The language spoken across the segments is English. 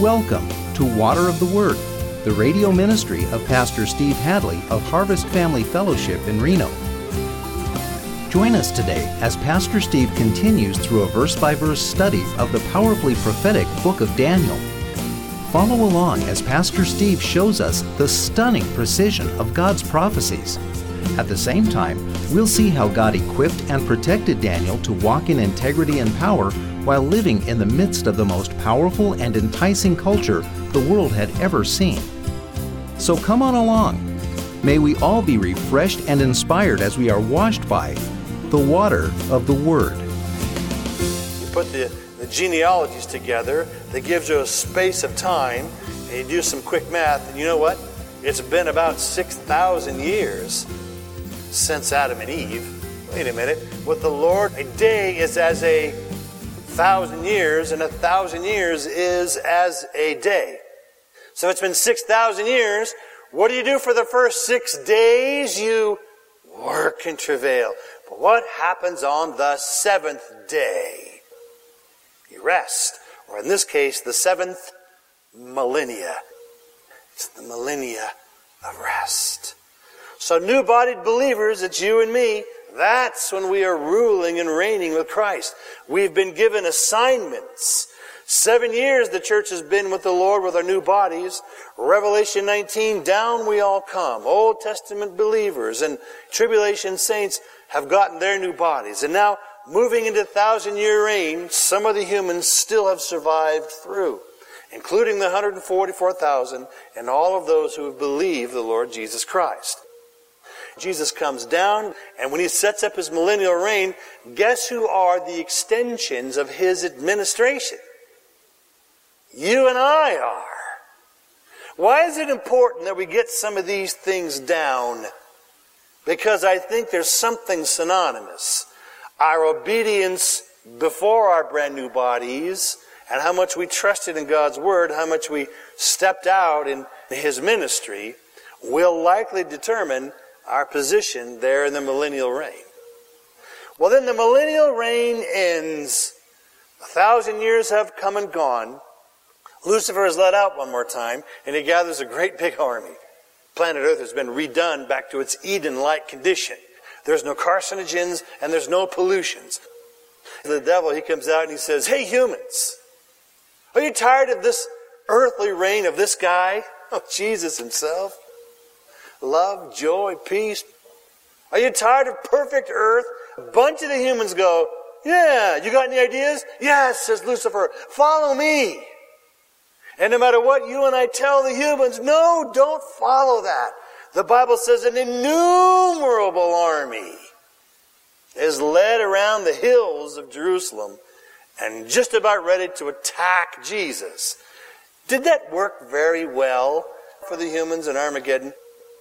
Welcome to Water of the Word, the radio ministry of Pastor Steve Hadley of Harvest Family Fellowship in Reno. Join us today as Pastor Steve continues through a verse-by-verse study of the powerfully prophetic book of Daniel. Follow along as Pastor Steve shows us the stunning precision of God's prophecies. At the same time, we'll see how God equipped and protected Daniel to walk in integrity and power while living in the midst of the most powerful and enticing culture the world had ever seen. So come on along. May we all be refreshed and inspired as we are washed by the water of the Word. You put the genealogies together, that gives you a space of time, and you do some quick math, and you know what? It's been about 6,000 years since Adam and Eve. Wait a minute. With the Lord, a day is as 1,000 years, and 1,000 years is as a day. So it's been 6,000 years. What do you do for the first 6 days? You work and travail. But what happens on the seventh day? You rest. Or in this case, the seventh millennia. It's the millennia of rest. So new-bodied believers, it's you and me, that's when we are ruling and reigning with Christ. We've been given assignments. 7 years the church has been with the Lord with our new bodies. Revelation 19, down we all come. Old Testament believers and tribulation saints have gotten their new bodies. And now, moving into 1,000-year reign, some of the humans still have survived through, including the 144,000 and all of those who have believed the Lord Jesus Christ. Jesus comes down, and when he sets up his millennial reign, guess who are the extensions of his administration? You and I are. Why is it important that we get some of these things down? Because I think there's something synonymous. Our obedience before our brand new bodies, and how much we trusted in God's Word, how much we stepped out in his ministry, will likely determine our position there in the millennial reign. Well, then the millennial reign ends. 1,000 years have come and gone. Lucifer is let out one more time, and he gathers a great big army. Planet Earth has been redone back to its Eden-like condition. There's no carcinogens and there's no pollutions. The devil, he comes out and he says, "Hey humans, are you tired of this earthly reign of this guy? Oh, Jesus himself. Love, joy, peace. Are you tired of perfect earth?" A bunch of the humans go, "Yeah, you got any ideas?" "Yes," says Lucifer, "follow me." And no matter what you and I tell the humans, no, don't follow that. The Bible says an innumerable army is led around the hills of Jerusalem and just about ready to attack Jesus. Did that work very well for the humans in Armageddon?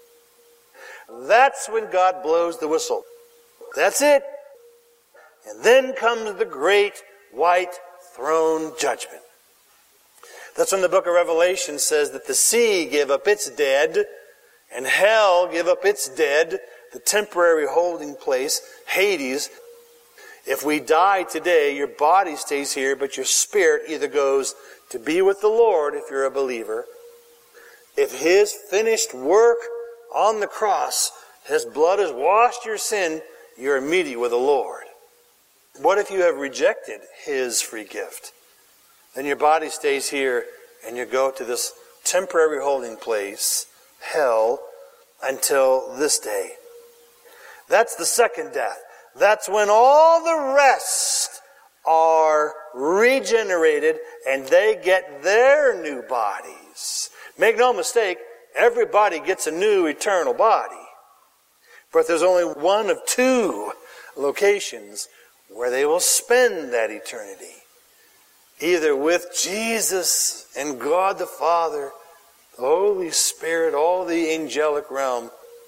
That's when God blows the whistle. That's it. And then comes the great white throne judgment. That's when the book of Revelation says that the sea gave up its dead, and hell gave up its dead, the temporary holding place, Hades. If we die today, your body stays here, but your spirit either goes to be with the Lord, if you're a believer. If his finished work on the cross, his blood has washed your sin, you're immediate with the Lord. What if you have rejected his free gift? Then your body stays here, and you go to this temporary holding place, hell, until this day. That's the second death. That's when all the rest are regenerated and they get their new bodies. Make no mistake, everybody gets a new eternal body. But there's only one of two locations where they will spend that eternity. Either with Jesus and God the Father, the Holy Spirit, all the angelic realm,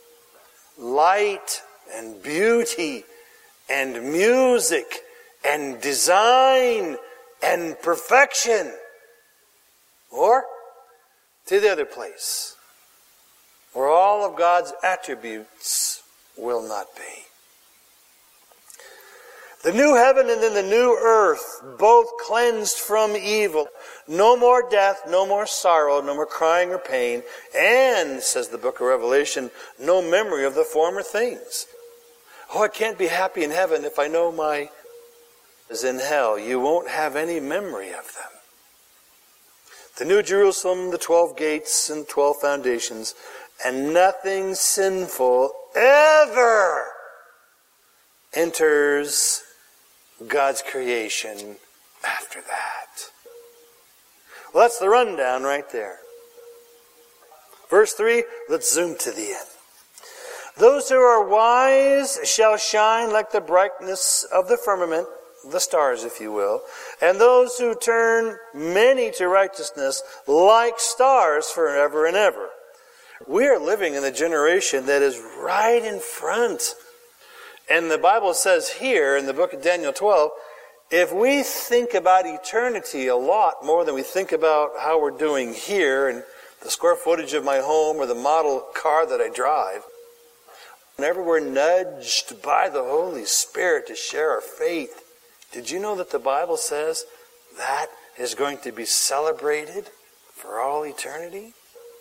light and beauty and music and design and perfection, or to the other place where all of God's attributes will not be. The new heaven and then the new earth, both cleansed from evil. No more death, no more sorrow, no more crying or pain. And, says the book of Revelation, no memory of the former things. Oh, I can't be happy in heaven if I know my is in hell. You won't have any memory of them. The New Jerusalem, the 12 gates and 12 foundations, and nothing sinful ever enters God's creation after that. Well, that's the rundown right there. Verse 3, let's zoom to the end. Those who are wise shall shine like the brightness of the firmament, the stars, if you will, and those who turn many to righteousness like stars forever and ever. We are living in the generation that is right in front. And the Bible says here in the book of Daniel 12, if we think about eternity a lot more than we think about how we're doing here and the square footage of my home or the model car that I drive, whenever we're nudged by the Holy Spirit to share our faith, did you know that the Bible says that is going to be celebrated for all eternity?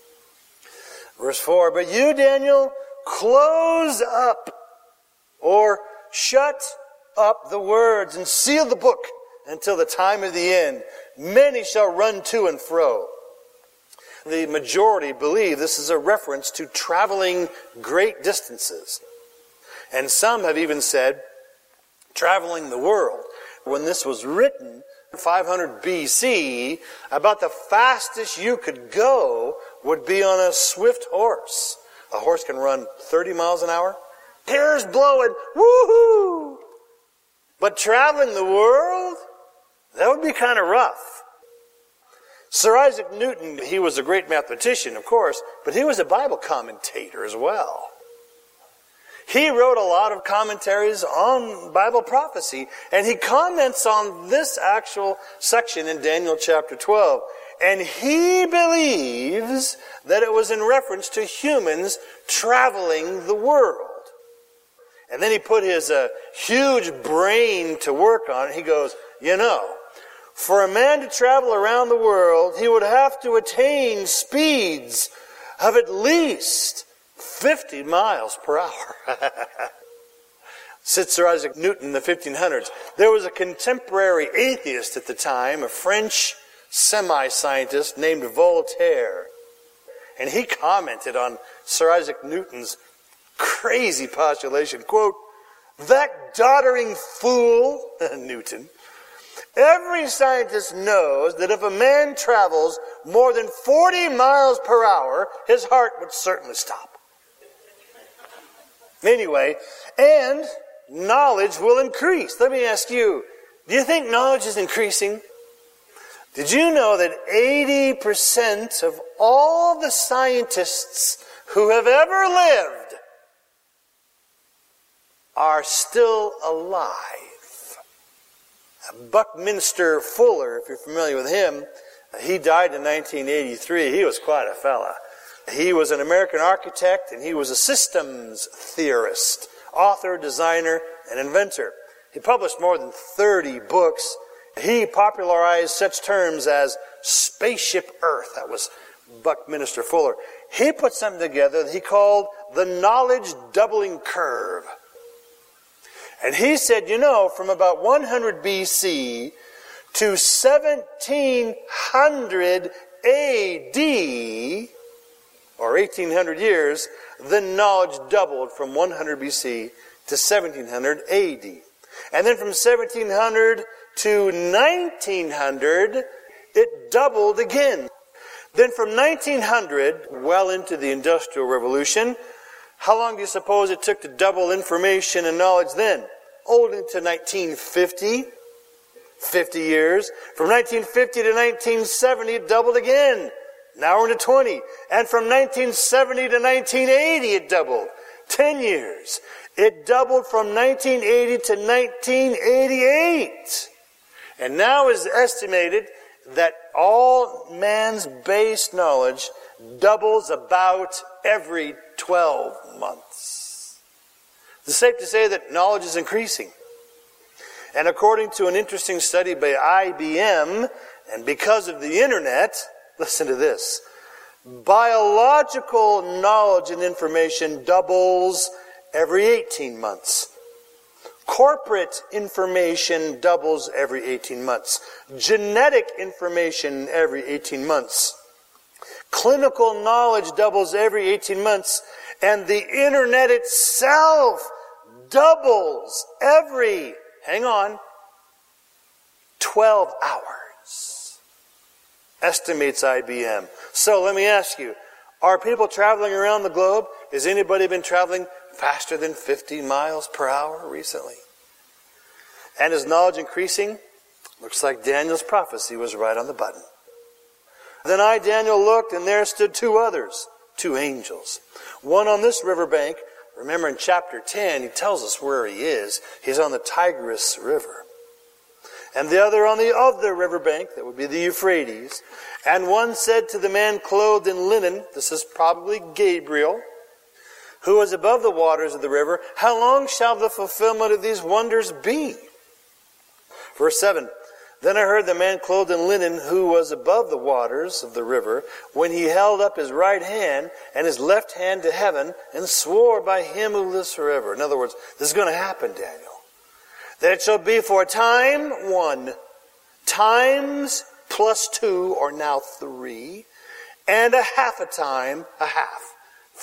Verse 4, but you, Daniel, close up or shut up the words and seal the book until the time of the end. Many shall run to and fro. The majority believe this is a reference to traveling great distances. And some have even said traveling the world. When this was written, 500 BC, about the fastest you could go would be on a swift horse. A horse can run 30 miles an hour. Hair's blowing, woohoo! But traveling the world, that would be kind of rough. Sir Isaac Newton, he was a great mathematician, of course, but he was a Bible commentator as well. He wrote a lot of commentaries on Bible prophecy, and he comments on this actual section in Daniel chapter 12. And he believes that it was in reference to humans traveling the world. And then he put his huge brain to work on it. He goes, you know, for a man to travel around the world, he would have to attain speeds of at least 50 miles per hour. Said Sir Isaac Newton in the 1500s. There was a contemporary atheist at the time, a French semi-scientist named Voltaire. And he commented on Sir Isaac Newton's crazy postulation. Quote, that doddering fool, Newton, every scientist knows that if a man travels more than 40 miles per hour, his heart would certainly stop. Anyway, and knowledge will increase. Let me ask you, do you think knowledge is increasing? Did you know that 80% of all the scientists who have ever lived are still alive? Buckminster Fuller, if you're familiar with him, he died in 1983. He was quite a fella. He was an American architect, and he was a systems theorist, author, designer, and inventor. He published more than 30 books. He popularized such terms as spaceship Earth. That was Buckminster Fuller. He put something together that he called the knowledge doubling curve. And he said, you know, from about 100 BC to 1700 AD, or 1800 years, the knowledge doubled from 100 BC to 1700 AD. And then from 1700 to 1900, it doubled again. Then from 1900, well into the Industrial Revolution, how long do you suppose it took to double information and knowledge then? Old into 1950, 50 years. From 1950 to 1970, it doubled again. Now we're into 20. And from 1970 to 1980, it doubled. 10 years. It doubled from 1980 to 1988. And now is estimated that all man's base knowledge doubles about every 12 months. It's safe to say that knowledge is increasing. And according to an interesting study by IBM, and because of the internet, listen to this, biological knowledge and information doubles every 18 months. Corporate information doubles every 18 months. Genetic information every 18 months. Clinical knowledge doubles every 18 months. And the internet itself doubles every, hang on, 12 hours. Estimates IBM. So let me ask you, are people traveling around the globe? Has anybody been traveling faster than 50 miles per hour recently? And is knowledge increasing? Looks like Daniel's prophecy was right on the button. Then I, Daniel, looked, and there stood two others, two angels. One on this riverbank. Remember in chapter 10, he tells us where he is. He's on the Tigris River. And the other on the other riverbank, that would be the Euphrates. And one said to the man clothed in linen, this is probably Gabriel, who was above the waters of the river, how long shall the fulfillment of these wonders be? Verse 7, then I heard the man clothed in linen who was above the waters of the river, when he held up his right hand and his left hand to heaven, and swore by him who lives forever. In other words, this is going to happen, Daniel. That it shall be for a time, 1, times plus 2, or now 3, and a half a time, a half.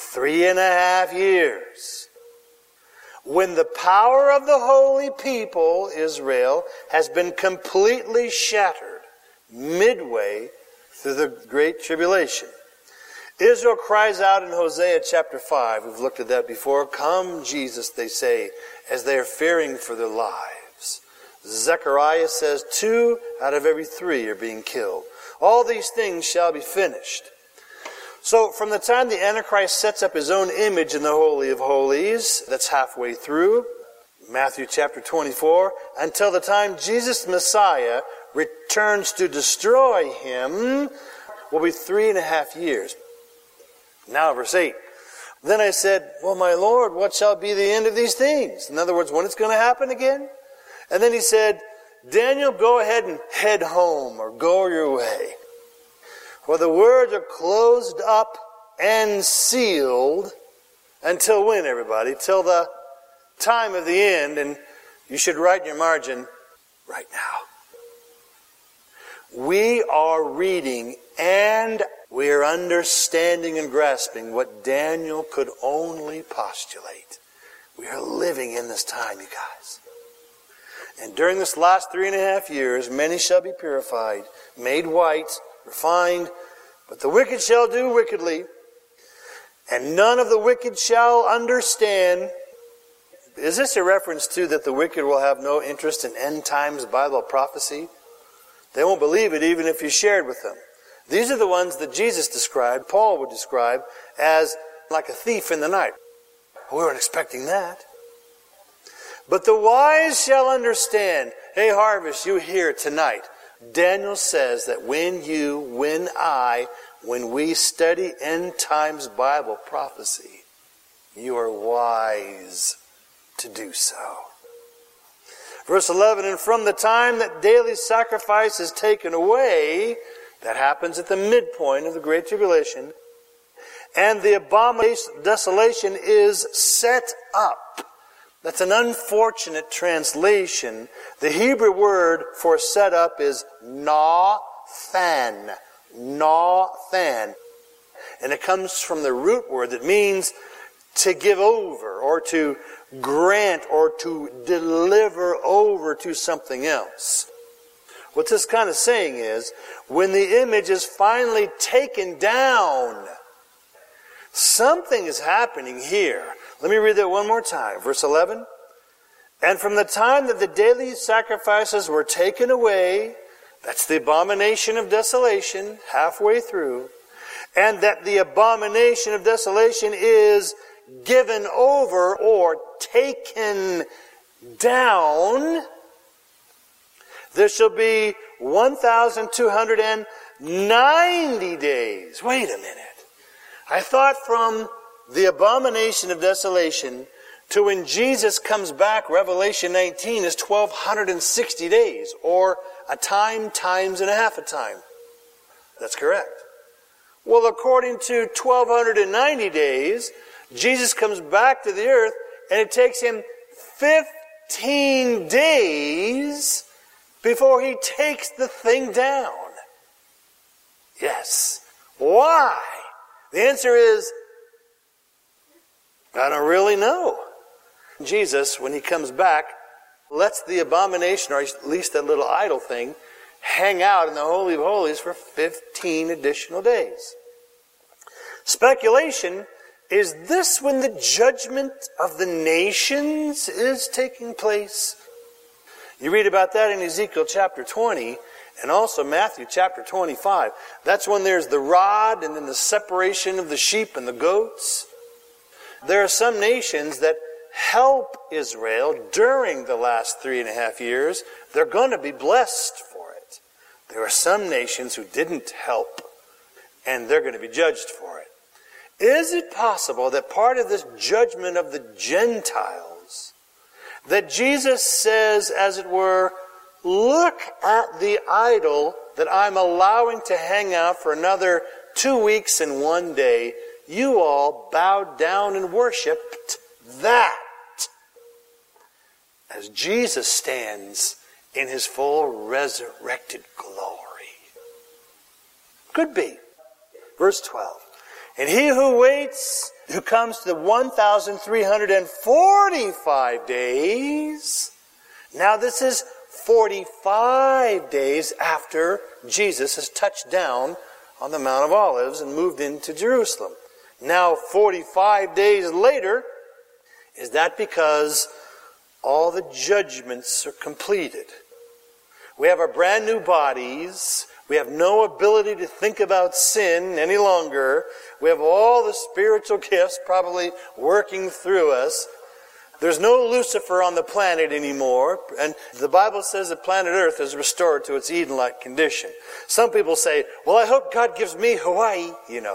3.5 years. When the power of the holy people, Israel, has been completely shattered midway through the great tribulation. Israel cries out in Hosea chapter 5, we've looked at that before, come Jesus, they say, as they are fearing for their lives. Zechariah says 2 out of every 3 are being killed. All these things shall be finished. So from the time the Antichrist sets up his own image in the Holy of Holies, that's halfway through, Matthew chapter 24, until the time Jesus Messiah returns to destroy him, will be 3.5 years. Now verse 8. Then I said, well, my Lord, what shall be the end of these things? In other words, when it's going to happen again? And then he said, Daniel, go ahead and head home, or go your way. For the words are closed up and sealed until when, everybody? Till the time of the end. And you should write in your margin, right now. We are reading and we are understanding and grasping what Daniel could only postulate. We are living in this time, you guys. And during this last 3.5 years, many shall be purified, made white, refined, but the wicked shall do wickedly, and none of the wicked shall understand. Is this a reference to that the wicked will have no interest in end times Bible prophecy? They won't believe it even if you shared with them. These are the ones that Jesus described, Paul would describe, as like a thief in the night. We weren't expecting that. But the wise shall understand. Hey, Harvest, you here tonight. Daniel says that when we study end times Bible prophecy, you are wise to do so. Verse 11, and from the time that daily sacrifice is taken away, that happens at the midpoint of the Great Tribulation, and the abomination of desolation is set up. That's an unfortunate translation. The Hebrew word for set up is na-than. Na-than. And it comes from the root word that means to give over, or to grant, or to deliver over to something else. What this kind of saying is, when the image is finally taken down, something is happening here. Let me read that one more time. Verse 11. And from the time that the daily sacrifices were taken away, that's the abomination of desolation, halfway through, and that the abomination of desolation is given over or taken down, there shall be 1,290 days. Wait a minute. I thought from the abomination of desolation to when Jesus comes back, Revelation 19, is 1,260 days, or a time times and a half a time. That's correct. Well, according to 1,290 days, Jesus comes back to the earth, and it takes him 15 days before he takes the thing down. Yes. Why? The answer is, I don't really know. Jesus, when he comes back, lets the abomination, or at least that little idol thing, hang out in the Holy of Holies for 15 additional days. Speculation, is this when the judgment of the nations is taking place? You read about that in Ezekiel chapter 20 and also Matthew chapter 25. That's when there's the rod and then the separation of the sheep and the goats. There are some nations that help Israel during the last 3.5 years. They're going to be blessed for it. There are some nations who didn't help, and they're going to be judged for it. Is it possible that part of this judgment of the Gentiles, that Jesus says, as it were, look at the idol that I'm allowing to hang out for another 2 weeks and 1 day, you all bowed down and worshipped that, as Jesus stands in his full resurrected glory? Could be. Verse 12. And he who waits, who comes to the 1,345 days, now this is 45 days after Jesus has touched down on the Mount of Olives and moved into Jerusalem. Now 45 days later, is that because all the judgments are completed? We have our brand new bodies. We have no ability to think about sin any longer. We have all the spiritual gifts probably working through us. There's no Lucifer on the planet anymore. And the Bible says that planet Earth is restored to its Eden-like condition. Some people say, well, I hope God gives me Hawaii,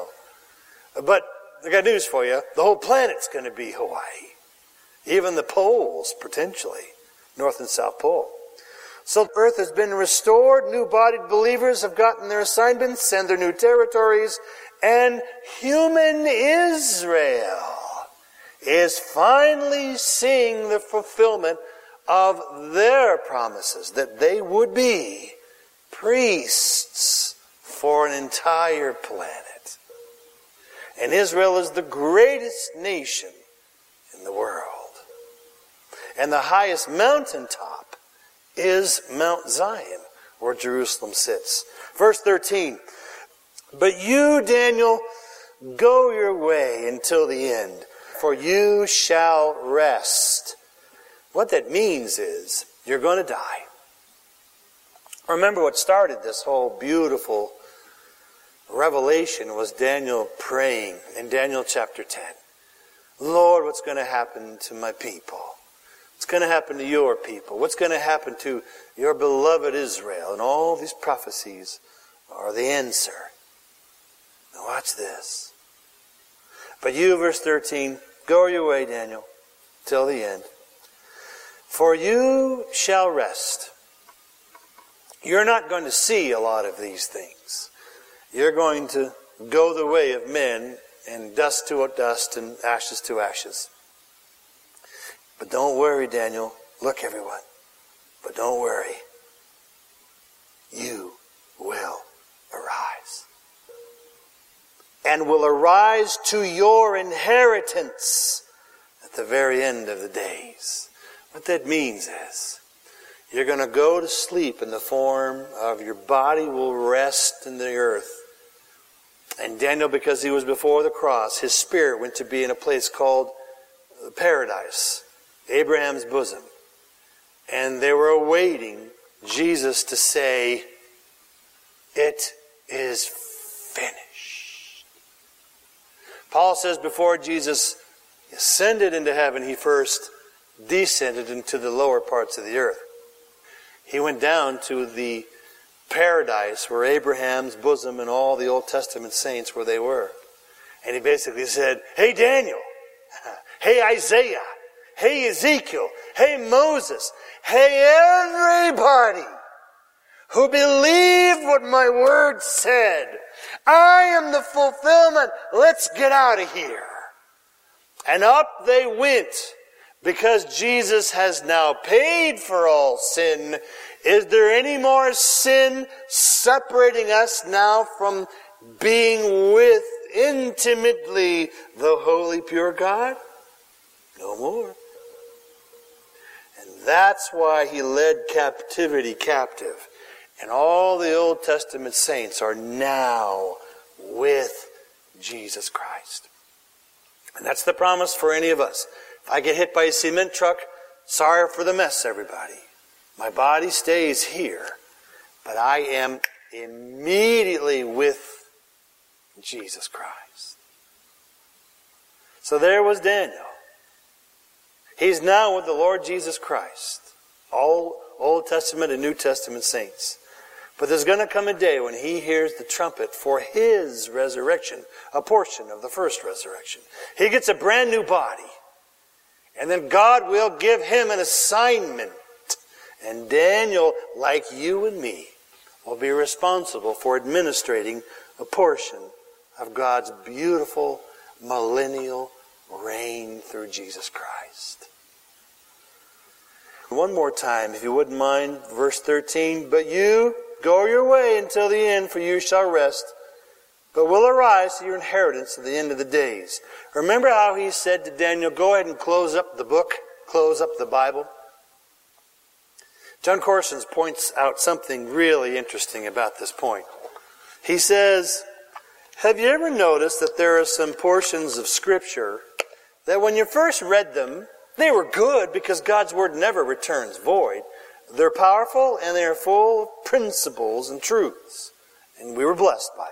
But I got news for you. The whole planet's going to be Hawaii. Even the poles, potentially. North and South Pole. So Earth has been restored. New-bodied believers have gotten their assignments and their new territories. And human Israel is finally seeing the fulfillment of their promises, that they would be priests for an entire planet. And Israel is the greatest nation in the world. And the highest mountaintop is Mount Zion, where Jerusalem sits. Verse 13, but you, Daniel, go your way until the end, for you shall rest. What that means is you're going to die. Remember what started this whole beautiful revelation was Daniel praying in Daniel chapter 10. Lord, what's going to happen to my people? What's going to happen to your people? What's going to happen to your beloved Israel? And all these prophecies are the answer. Now watch this. But you, verse 13, go your way, Daniel, till the end. For you shall rest. You're not going to see a lot of these things. You're going to go the way of men, and dust to dust and ashes to ashes. But don't worry, Daniel. Look, everyone. But don't worry. You will arise. And will arise to your inheritance at the very end of the days. What that means is, you're going to go to sleep in the form of your body will rest in the earth. And Daniel, because he was before the cross, his spirit went to be in a place called paradise, Abraham's bosom. And they were awaiting Jesus to say, it is finished. Paul says before Jesus ascended into heaven, he first descended into the lower parts of the earth. He went down to the paradise where Abraham's bosom and all the Old Testament saints where they were. And he basically said, hey Daniel, hey Isaiah, hey Ezekiel, hey Moses, hey everybody who believed what my word said. I am the fulfillment. Let's get out of here. And up they went, because Jesus has now paid for all sin. Is there any more sin separating us now from being with intimately the holy, pure God? No more. And that's why he led captivity captive. And all the Old Testament saints are now with Jesus Christ. And that's the promise for any of us. If I get hit by a cement truck, sorry for the mess, everybody. My body stays here, but I am immediately with Jesus Christ. So there was Daniel. He's now with the Lord Jesus Christ. All Old Testament and New Testament saints. But there's going to come a day when he hears the trumpet for his resurrection, a portion of the first resurrection. He gets a brand new body. And then God will give him an assignment. And Daniel, like you and me, will be responsible for administrating a portion of God's beautiful millennial reign through Jesus Christ. One more time, if you wouldn't mind, verse 13. But you go your way until the end, for you shall rest, but will arise to your inheritance at the end of the days. Remember how he said to Daniel, go ahead and close up the book, close up the Bible? John Corsons points out something really interesting about this point. He says, have you ever noticed that there are some portions of Scripture that when you first read them, they were good because God's Word never returns void. They're powerful and they're full of principles and truths. And we were blessed by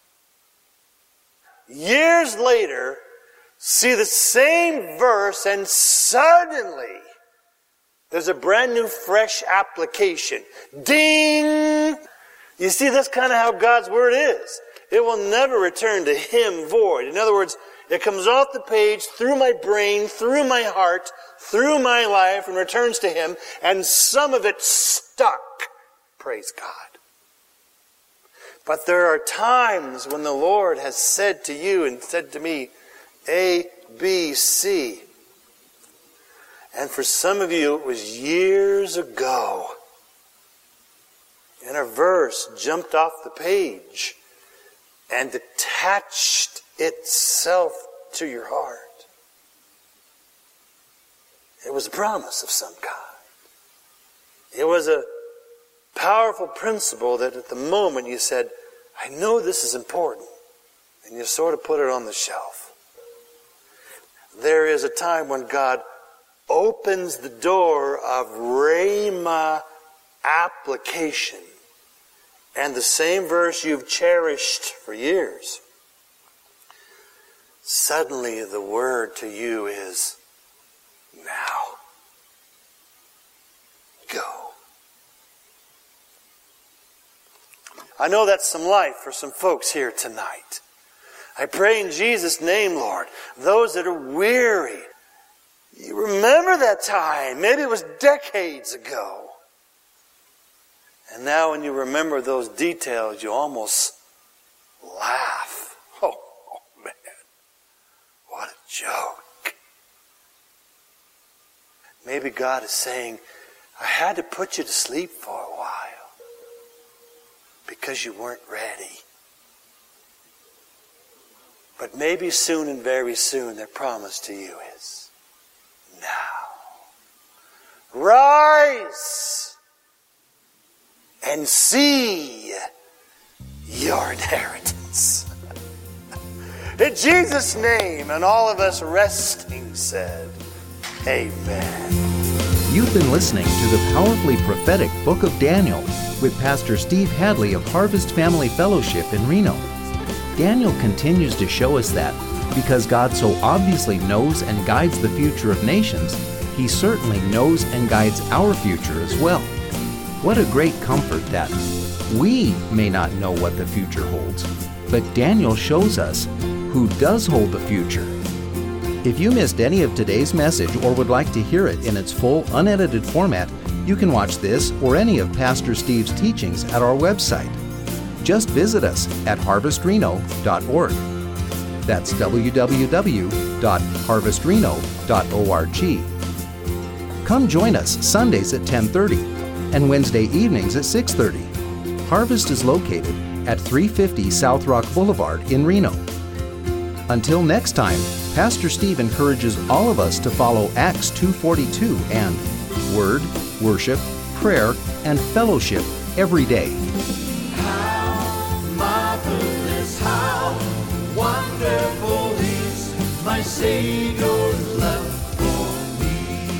it. Years later, see the same verse and suddenly there's a brand new fresh application. Ding! You see, that's kind of how God's Word is. It will never return to Him void. In other words, it comes off the page, through my brain, through my heart, through my life, and returns to Him, and some of it stuck. Praise God. But there are times when the Lord has said to you and said to me, A, B, C. And for some of you, it was years ago. And a verse jumped off the page and attached itself to your heart. It was a promise of some kind. It was a powerful principle that at the moment you said, I know this is important. And you sort of put it on the shelf. There is a time when God opens the door of Rhema application. And the same verse you've cherished for years, suddenly the word to you is, now, go. I know that's some life for some folks here tonight. I pray in Jesus' name, Lord, those that are weary, you remember that time. Maybe it was decades ago. And now when you remember those details, you almost laugh. Oh man, what a joke. Maybe God is saying, I had to put you to sleep for a while because you weren't ready. But maybe soon and very soon their promise to you is, now, rise and see your inheritance. In Jesus' name, and all of us resting said, amen. You've been listening to the powerfully prophetic Book of Daniel with Pastor Steve Hadley of Harvest Family Fellowship in Reno. Daniel continues to show us that because God so obviously knows and guides the future of nations, He certainly knows and guides our future as well. What a great comfort that we may not know what the future holds, but Daniel shows us who does hold the future. If you missed any of today's message or would like to hear it in its full, unedited format, you can watch this or any of Pastor Steve's teachings at our website. Just visit us at harvestreno.org. That's www.harvestreno.org. Come join us Sundays at 10:30 and Wednesday evenings at 6:30. Harvest is located at 350 South Rock Boulevard in Reno. Until next time, Pastor Steve encourages all of us to follow Acts 2:42 and Word, Worship, Prayer, and Fellowship every day. How marvelous, how wonderful is my Savior's love for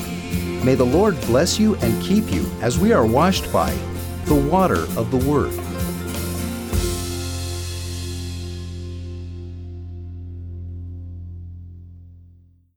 me. May the Lord bless you and keep you as we are washed by the water of the Word.